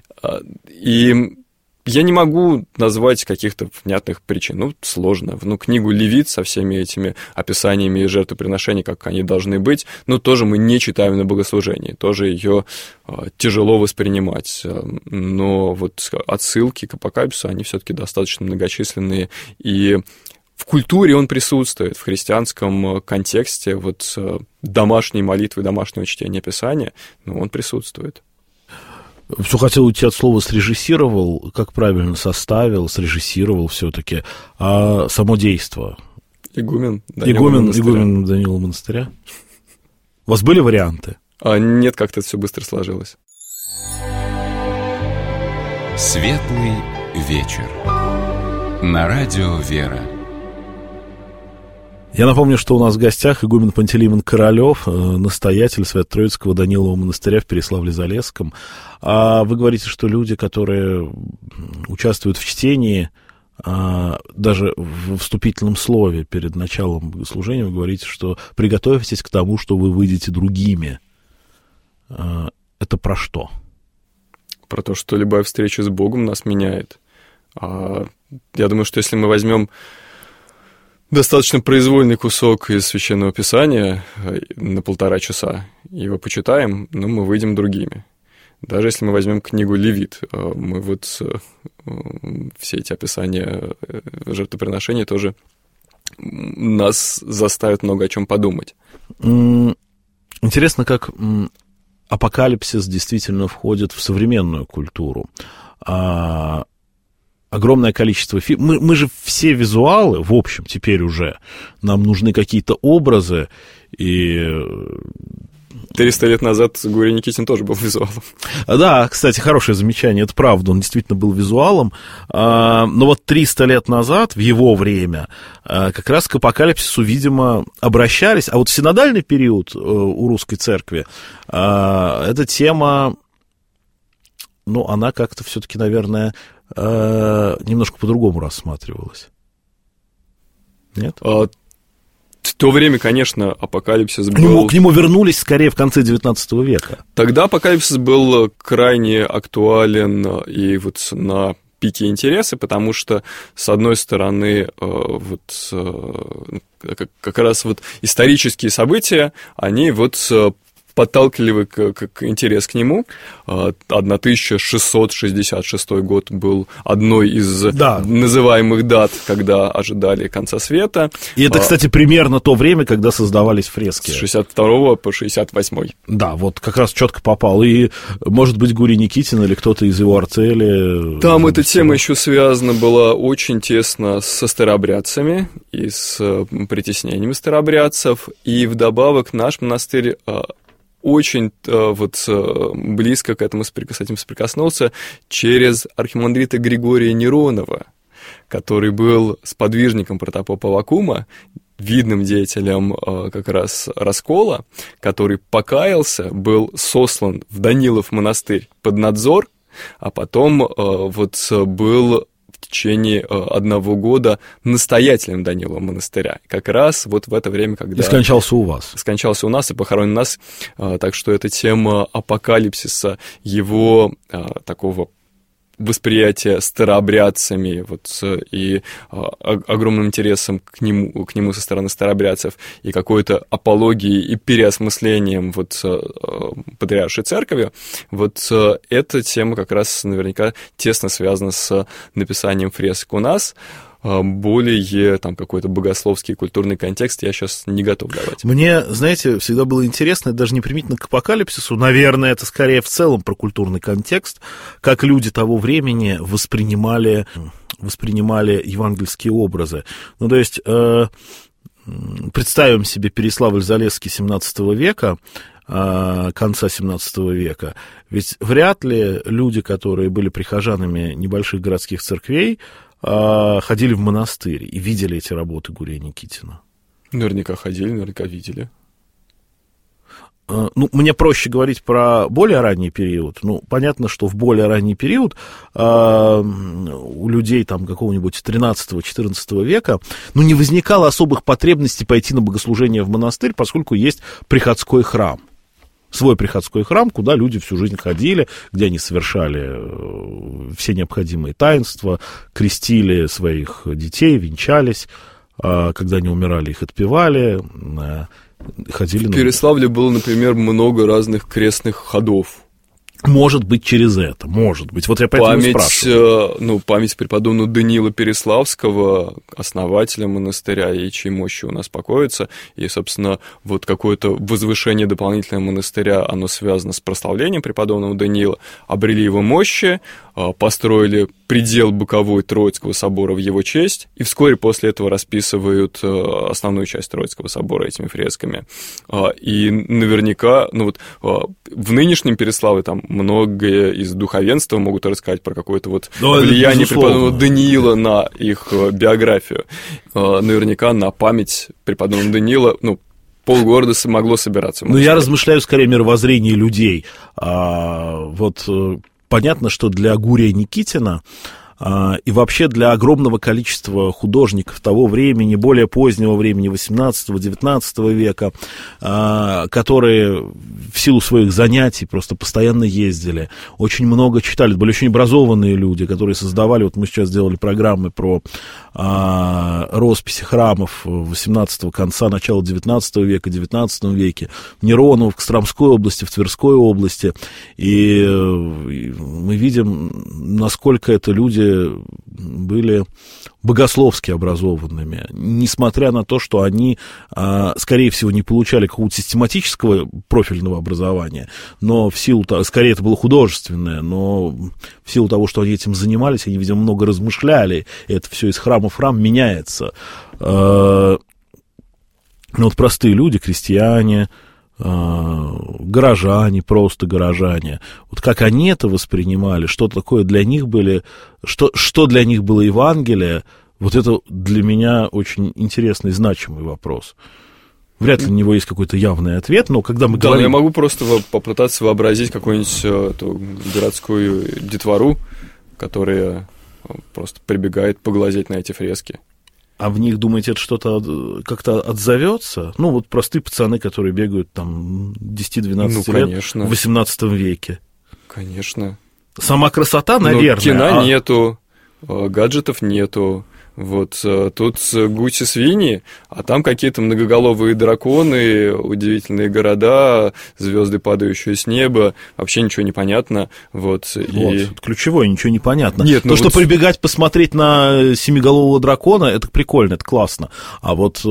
И я не могу назвать каких-то внятных причин. Ну, сложно. Ну, книгу «Левит» со всеми этими описаниями и жертвоприношений, как они должны быть, ну, тоже мы не читаем на богослужении. Тоже ее тяжело воспринимать. Но вот отсылки к Апокалипсису, они все-таки достаточно многочисленные. И в культуре он присутствует, в христианском контексте. Вот домашней молитвы, домашнего чтения Писания, ну, он присутствует. Все хотел уйти от слова «срежиссировал», как правильно составил, срежиссировал все-таки, а само действо. Игумен Данила Игумен, монастыря. Игумен Данила монастыря. У вас были варианты? А, нет, как-то это все быстро сложилось. Светлый вечер. На радио «Вера». Я напомню, что у нас в гостях игумен Пантелеймон Королёв, настоятель Свято-Троицкого Данилова монастыря в Переславле-Залесском. А вы говорите, что люди, которые участвуют в чтении, даже в вступительном слове перед началом богослужения, вы говорите, что приготовьтесь к тому, что вы выйдете другими. Это про что? Про то, что любая встреча с Богом нас меняет. Я думаю, что если мы возьмем достаточно произвольный кусок из Священного Писания на полтора часа, его почитаем, но мы выйдем другими. Даже если мы возьмем книгу «Левит», мы вот все эти описания жертвоприношений тоже нас заставят много о чем подумать. Интересно, как Апокалипсис действительно входит в современную культуру. Огромное количество фильмов. Мы, мы же все визуалы, в общем, теперь уже. Нам нужны какие-то образы. И триста лет назад Гурий Никитин тоже был визуалом. Да, кстати, хорошее замечание, это правда, он действительно был визуалом. Но вот триста лет назад, в его время, как раз к Апокалипсису, видимо, обращались. А вот в синодальный период у русской церкви эта тема, ну, она как-то все-таки, наверное, немножко по-другому рассматривалась. Нет? А, в то время, конечно, Апокалипсис был... К нему, к нему вернулись скорее в конце девятнадцатого века. Тогда Апокалипсис был крайне актуален и вот на пике интереса, потому что, с одной стороны, вот как раз вот исторические события, они вот подталкивали к, к, к интерес к нему. тысяча шестьсот шестьдесят шестой год был одной из да. называемых дат, когда ожидали конца света. И это, кстати, примерно то время, когда создавались фрески. С шестьдесят второго по шестьдесят восьмой. Да, вот как раз четко попал. И, может быть, Гурий Никитин или кто-то из его артели. Там эта тема еще связана была очень тесно со старообрядцами и с притеснениями старообрядцев. И вдобавок наш монастырь очень вот близко к этому с этим соприкоснулся через архимандрита Григория Неронова, который был сподвижником протопопа Аввакума, видным деятелем как раз раскола, который покаялся, был сослан в Данилов монастырь под надзор, а потом вот был в течение одного года настоятелем Данилова монастыря. Как раз вот в это время, когда... И скончался у вас. Скончался у нас и похоронен у нас. Так что эта тема апокалипсиса, его такого восприятие старообрядцами вот, и а, огромным интересом к нему, к нему со стороны старообрядцев и какой-то апологией и переосмыслением вот, а, патриаршей церкви, вот а, эта тема как раз наверняка тесно связана с написанием фресок у нас. Более там какой-то богословский культурный контекст я сейчас не готов давать. Мне, знаете, всегда было интересно, даже не примитивно к апокалипсису, наверное, это скорее в целом про культурный контекст, как люди того времени воспринимали, воспринимали евангельские образы. Ну, то есть, э, представим себе Переславль-Залесский семнадцатого века, конца семнадцатого века. Ведь вряд ли люди, которые были прихожанами небольших городских церквей, ходили в монастырь и видели эти работы Гурия Никитина. Наверняка ходили, наверняка видели. Ну, мне проще говорить про более ранний период. Ну, понятно, что в более ранний период э, у людей там какого-нибудь тринадцатого-четырнадцатого века ну, не возникало особых потребностей пойти на богослужение в монастырь, поскольку есть приходской храм. Свой приходской храм, куда люди всю жизнь ходили, где они совершали все необходимые таинства, крестили своих детей, венчались, когда они умирали, их отпевали, ходили... В Переславле было, например, много разных крестных ходов. Может быть, через это, может быть. Вот я поэтому память, спрашиваю. Ну, память преподобного Даниила Переславского, основателя монастыря, и чьей мощи у нас покоится. И, собственно, вот какое-то возвышение дополнительного монастыря, оно связано с прославлением преподобного Даниила. Обрели его мощи, построили предел боковой Троицкого собора в его честь, и вскоре после этого расписывают основную часть Троицкого собора этими фресками. И наверняка, ну вот в нынешнем Переславле там многое из духовенства могут рассказать про какое-то вот Но влияние преподобного Даниила на их биографию. Наверняка на память преподобного Даниила, ну, полгорода могло собираться. Ну, я размышляю скорее о мировоззрении людей. А, вот понятно, что для Гурия Никитина а, и вообще для огромного количества художников того времени, более позднего времени, восемнадцатого-девятнадцатого века, а, которые в силу своих занятий просто постоянно ездили, очень много читали, были очень образованные люди, которые создавали, вот мы сейчас сделали программы про а, росписи храмов восемнадцатого, конца, начала девятнадцатого века, девятнадцатом веке, в Нероново, в Костромской области, в Тверской области, и, и мы видим, насколько это люди были богословски образованными, несмотря на то, что они, скорее всего, не получали какого-то систематического профильного образования, но в силу того, скорее это было художественное, но в силу того, что они этим занимались, они, видимо, много размышляли, и это все из храма в храм меняется. Ну, вот простые люди, крестьяне, горожане, просто горожане, вот как они это воспринимали, что такое для них были, что, что для них было Евангелие, вот это для меня очень интересный, значимый вопрос. Вряд ли на него есть какой-то явный ответ, но когда мы да, говорим... я могу просто попытаться вообразить какую-нибудь эту городскую детвору, которая просто прибегает поглазеть на эти фрески. А в них, думаете, это что-то как-то отзовется? Ну, вот простые пацаны, которые бегают там десять-двенадцать ну, лет в восемнадцатом веке. Конечно. Сама красота, наверное. Но кино а... нету, гаджетов нету, Вот тут гуси-свиньи, а там какие-то многоголовые драконы, удивительные города, звезды, падающие с неба, вообще ничего не понятно. Вот, вот и... ключевое, ничего не понятно. Нет, ну То, вот... что прибегать посмотреть на семиголового дракона, это прикольно, это классно. А вот... Э...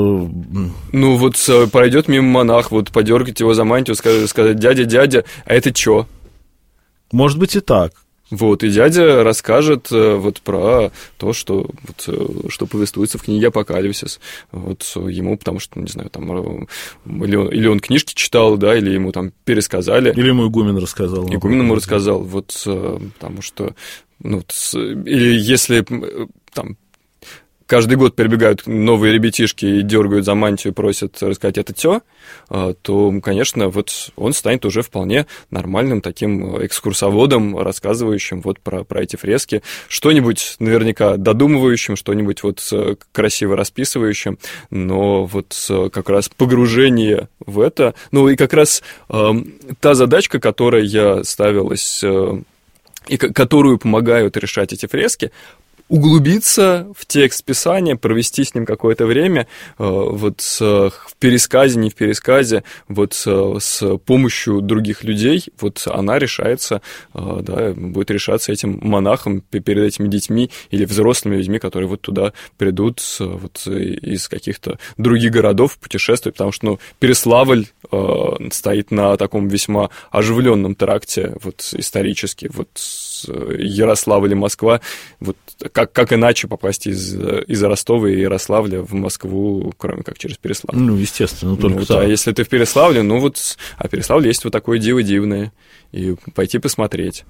Ну вот пройдет мимо монах, вот подергать его за мантию, сказать, сказать: дядя, дядя, а это чё? Может быть и так. Вот, и дядя расскажет вот про то, что, вот, что повествуется в книге «Апокалипсис». Вот ему, потому что, не знаю, там, или он, или он книжки читал, да, или ему там пересказали. Или ему игумен рассказал. Игумен ему рассказал, вот, потому что, ну, или если там... каждый год перебегают новые ребятишки и дергают за мантию, просят рассказать это тё, то, конечно, вот он станет уже вполне нормальным таким экскурсоводом, рассказывающим вот про, про эти фрески, что-нибудь наверняка додумывающим, что-нибудь вот красиво расписывающим, но вот как раз погружение в это, ну и как раз э, та задачка, которая ставилась, э, и которую помогают решать эти фрески, углубиться в текст Писания, провести с ним какое-то время, вот в пересказе, не в пересказе, вот с помощью других людей, вот она решается, да, будет решаться этим монахом перед этими детьми или взрослыми людьми, которые вот туда придут вот из каких-то других городов путешествовать, потому что, ну, Переславль стоит на таком весьма оживленном тракте, вот исторически, вот Ярославль и Москва, вот как, как иначе попасть из, из Ростова и Ярославля в Москву, кроме как через Переславль? Ну, естественно, только ну, так. А если ты в Переславле, ну вот, а в Переславле есть вот такое диво дивное, и пойти посмотреть.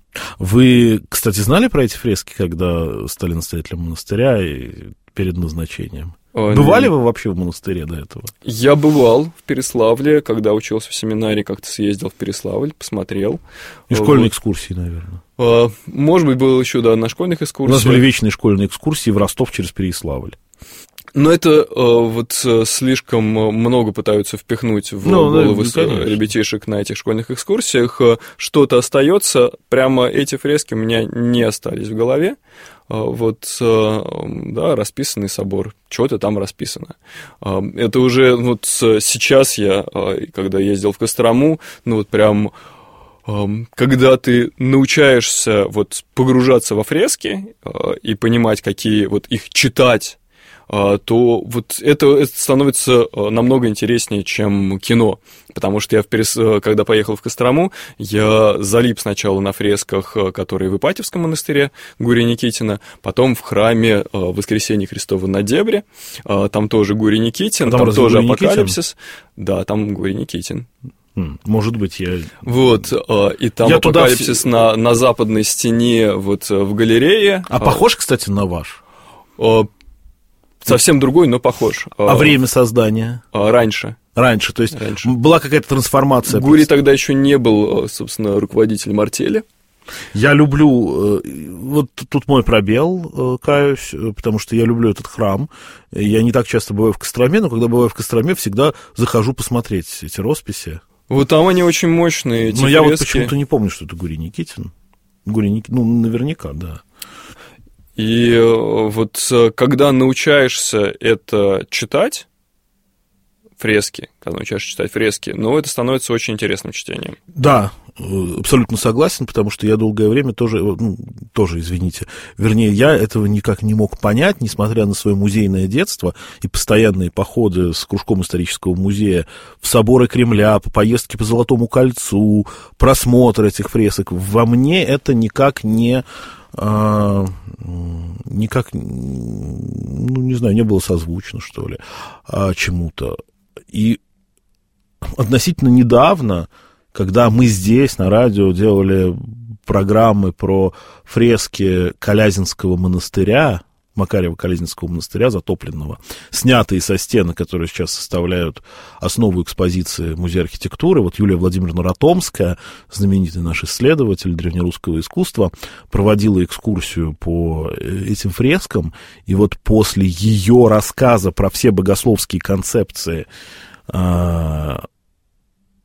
Вы, кстати, знали про эти фрески, когда стали настоятелем монастыря и перед назначением? Бывали вы вообще в монастыре до этого? Я бывал в Переславле, когда учился в семинарии, как-то съездил в Переславль, посмотрел. И школьные вот. экскурсии, наверное. Может быть, был еще, да, на школьных экскурсиях. У нас были вечные школьные экскурсии в Ростов через Переславль. Но это вот слишком много пытаются впихнуть в ну, головы да, ребятишек на этих школьных экскурсиях. Что-то остается. Прямо эти фрески у меня не остались в голове. Вот, да, расписанный собор, что-то там расписано. Это уже вот сейчас я, когда ездил в Кострому, ну вот прям, когда ты научаешься вот погружаться во фрески и понимать, какие вот их читать, то вот это, это становится намного интереснее, чем кино. Потому что я, в Перес... когда поехал в Кострому, я залип сначала на фресках, которые в Ипатьевском монастыре Гурия Никитина, потом в храме Воскресения Христова на Дебре, там тоже Гурий Никитин, а там, там тоже Апокалипсис. Никитин? Да, там Гурий Никитин. Может быть, я... Вот, и там я Апокалипсис туда... на, на западной стене, вот в галерее. А похож, кстати, на ваш? Совсем другой, но похож. А время создания? Раньше. Раньше, то есть Раньше. Была какая-то трансформация. Гурий тогда еще не был, собственно, руководителем артели. Я люблю, вот тут мой пробел, каюсь, потому что я люблю этот храм. Я не так часто бываю в Костроме, но когда бываю в Костроме, всегда захожу посмотреть эти росписи. Вот там они очень мощные, эти Но фрески. Я вот почему-то не помню, что это Гурий Никитин. Гурий Никитин, ну, наверняка, да. И вот когда научаешься это читать, фрески, когда научаешься читать фрески, ну, это становится очень интересным чтением. Да, абсолютно согласен, потому что я долгое время тоже, ну, тоже, извините, вернее, я этого никак не мог понять, несмотря на свое музейное детство и постоянные походы с кружком исторического музея в соборы Кремля, по поездке по Золотому кольцу, просмотр этих фресок. Во мне это никак не... А, никак, ну, не знаю, не было созвучно, что ли, а, чему-то. И относительно недавно, когда мы здесь на радио делали программы про фрески Калязинского монастыря, Макарьево-Калязинского монастыря затопленного, снятые со стены, которые сейчас составляют основу экспозиции Музея архитектуры. Вот Юлия Владимировна Ратомская, знаменитый наш исследователь древнерусского искусства, проводила экскурсию по этим фрескам, и вот после ее рассказа про все богословские концепции,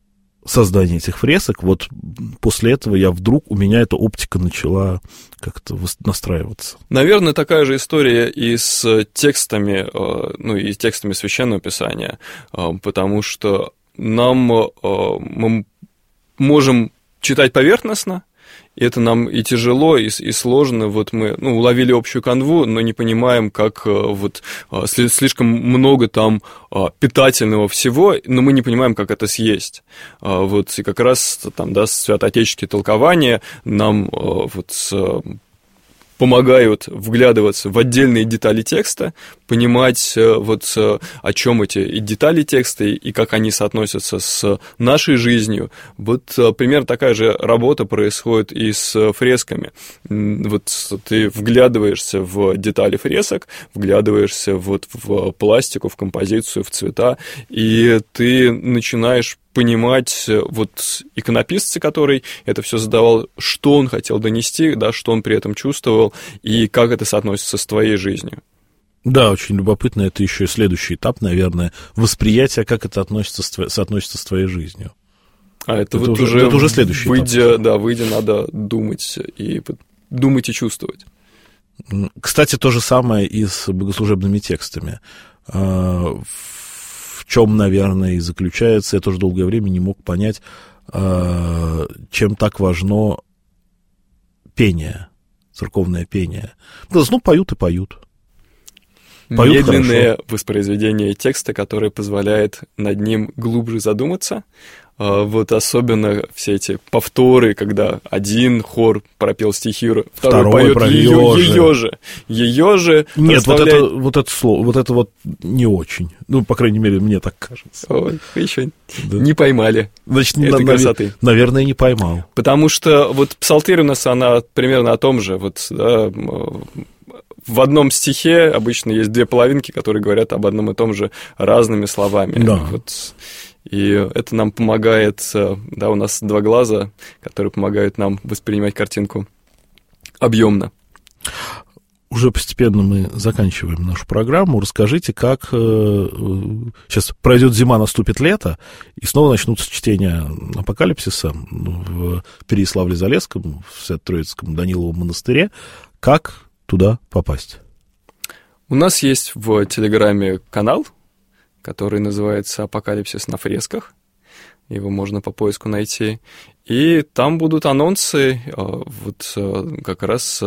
создания этих фресок, вот после этого я вдруг, у меня эта оптика начала как-то настраиваться. Наверное, такая же история и с текстами, ну, и текстами Священного Писания, потому что нам, мы можем читать поверхностно, и это нам и тяжело, и, и сложно. Вот мы, ну, уловили общую канву, но не понимаем, как вот слишком много там питательного всего, но мы не понимаем, как это съесть. Вот, и как раз там, да, святоотеческие толкования нам вот помогают вглядываться в отдельные детали текста, понимать, вот, о чем эти детали текста и как они соотносятся с нашей жизнью. Вот примерно такая же работа происходит и с фресками. Вот ты вглядываешься в детали фресок, вглядываешься вот в пластику, в композицию, в цвета, и ты начинаешь понимать вот иконописца, который это все задавал, что он хотел донести, да, что он при этом чувствовал и как это соотносится с твоей жизнью. Да, очень любопытно. Это еще и следующий этап, наверное, восприятия, как это относится с твоей, соотносится с твоей жизнью. А это, это вот уже, уже, это уже следующий выйдя, этап. Да, выйдя, надо думать и, думать и чувствовать. Кстати, то же самое и с богослужебными текстами. В чем, наверное, и заключается, я тоже долгое время не мог понять, чем так важно пение, церковное пение. Ну, поют и поют. Поют Медленное хорошо. Воспроизведение текста, которое позволяет над ним глубже задуматься. Вот особенно все эти повторы, когда один хор пропел стихиру, второй, второй поет ее, ее же. Ее же. Нет, расставляет... вот, это, вот это слово, вот это вот не очень. Ну, по крайней мере, мне так кажется. Ой, вы еще да. не поймали. Значит, этой на, красоты. Наверное, не поймал. Потому что вот псалтырь у нас, она примерно о том же. Вот, да, в одном стихе обычно есть две половинки, которые говорят об одном и том же разными словами. Да. Вот. И это нам помогает, да, у нас два глаза, которые помогают нам воспринимать картинку объемно. Уже постепенно мы заканчиваем нашу программу. Расскажите, как сейчас пройдет зима, наступит лето, и снова начнутся чтения Апокалипсиса в Переяславле-Залесском, в Свято-Троицком Даниловом монастыре. Как туда попасть? У нас есть в Телеграме канал, который называется «Апокалипсис на фресках». Его можно по поиску найти. И там будут анонсы вот как раз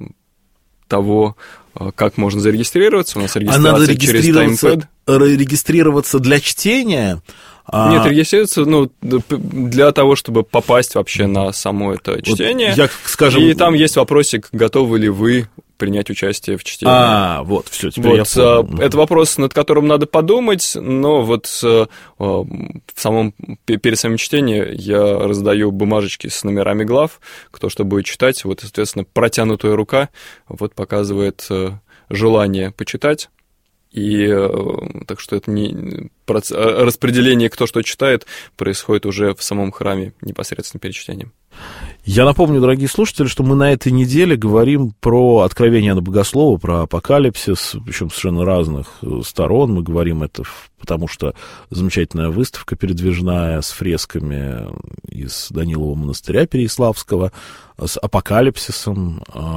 того, как можно зарегистрироваться. У нас регистрация а надо через таймпэд. Регистрироваться для чтения? Нет, а... регистрироваться, ну, для того, чтобы попасть вообще на само это чтение. Вот я, скажем... И там есть вопросик, готовы ли вы принять участие в чтении. А, вот, все, теперь вот, я понял. Это вопрос, над которым надо подумать, но вот в самом, перед самим чтением я раздаю бумажечки с номерами глав, кто что будет читать, вот, соответственно, протянутая рука вот показывает желание почитать. И так что это не распределение, кто что читает, происходит уже в самом храме непосредственно перед чтением. Я напомню, дорогие слушатели, что мы на этой неделе говорим про откровение Иоанна Богослова, про апокалипсис, причем совершенно разных сторон. Мы говорим это потому, что замечательная выставка передвижная с фресками из Данилова монастыря Переяславского, с апокалипсисом.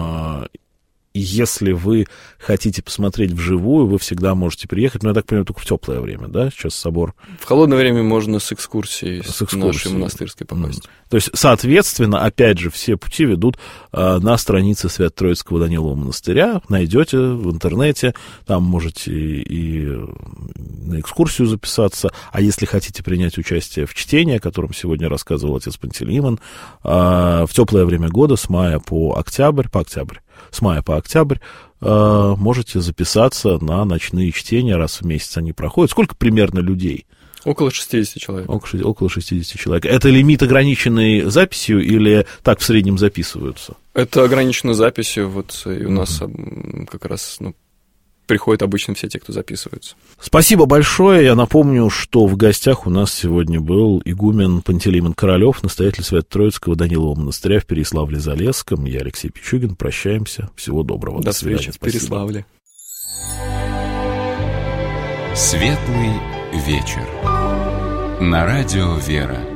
Если вы хотите посмотреть вживую, вы всегда можете приехать, но я так понимаю, только в теплое время, да? Сейчас собор... В холодное время можно с экскурсией, с, с экскурсией. Нашей монастырской попасть. Mm. То есть, соответственно, опять же, все пути ведут а, на странице Свято-Троицкого Данилова монастыря, найдете в интернете, там можете и, и на экскурсию записаться, а если хотите принять участие в чтении, о котором сегодня рассказывал отец Пантелеймон, а, в теплое время года с мая по октябрь, по октябрь, с мая по октябрь э, можете записаться на ночные чтения, раз в месяц они проходят. Сколько примерно людей? Около шестидесяти человек. Около шестидесяти человек. Это лимит, ограниченный записью, или так в среднем записываются? Это ограничено записью, вот и у нас mm-hmm. как раз, ну, приходят обычно все те, кто записываются. Спасибо большое. Я напомню, что в гостях у нас сегодня был игумен Пантелеймон Королёв, настоятель Свято-Троицкого Данилова монастыря в Переяславле-Залесском. Я Алексей Пичугин. Прощаемся. Всего доброго. До, До встречи в Переяславле. Светлый вечер. На радио «Вера».